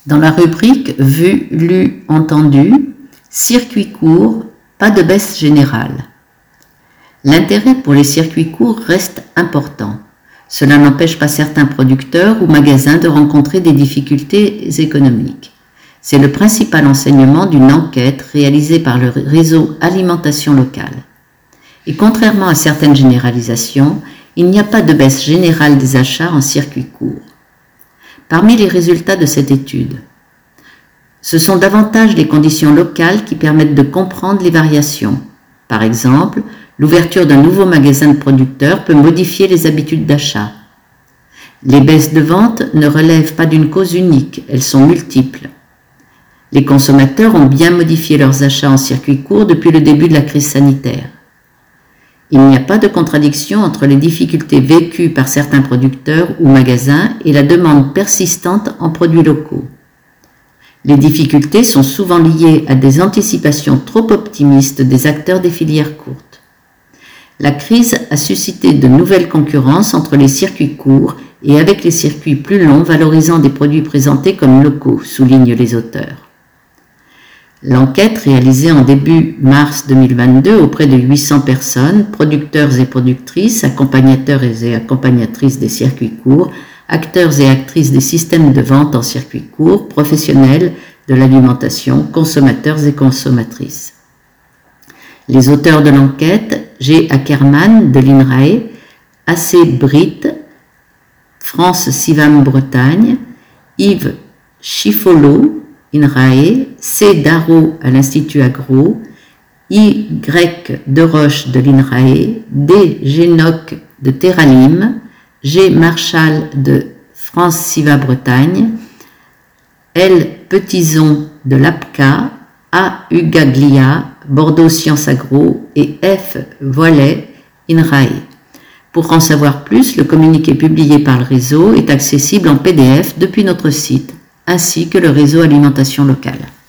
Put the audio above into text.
Dans la rubrique Vu, lu, entendu, circuit court, pas de baisse générale. L'intérêt pour les circuits courts reste important. Cela n'empêche pas certains producteurs ou magasins de rencontrer des difficultés économiques. C'est le principal enseignement d'une enquête réalisée par le réseau Alimentation Locale. Et contrairement à certaines généralisations, il n'y a pas de baisse générale des achats en circuit court. Parmi les résultats de cette étude, ce sont davantage les conditions locales qui permettent de comprendre les variations. Par exemple, l'ouverture d'un nouveau magasin de producteurs peut modifier les habitudes d'achat. Les baisses de vente ne relèvent pas d'une cause unique, elles sont multiples. Les consommateurs ont bien modifié leurs achats en circuit court depuis le début de la crise sanitaire. Il n'y a pas de contradiction entre les difficultés vécues par certains producteurs ou magasins et la demande persistante en produits locaux. Les difficultés sont souvent liées à des anticipations trop optimistes des acteurs des filières courtes. La crise a suscité de nouvelles concurrences entre les circuits courts et avec les circuits plus longs valorisant des produits présentés comme locaux, soulignent les auteurs. L'enquête réalisée en début mars 2022 auprès de 800 personnes, producteurs et productrices, accompagnateurs et accompagnatrices des circuits courts, acteurs et actrices des systèmes de vente en circuit court, professionnels de l'alimentation, consommateurs et consommatrices. Les auteurs de l'enquête, G. Ackermann de l'INRAE, AC Britt, France Sivam Bretagne, Yves Chiffolo, INRAE, C. Darro à l'Institut Agro, Y. Deroche de l'INRAE, D. Génoc de Terralim, G. Marchal de France Siva Bretagne, L. Petitson de l'APCA, A. Ugaglia, Bordeaux Sciences Agro et F. Voilet, INRAE. Pour en savoir plus, le communiqué publié par le réseau est accessible en PDF depuis notre site, ainsi que le réseau Alimentation Locale.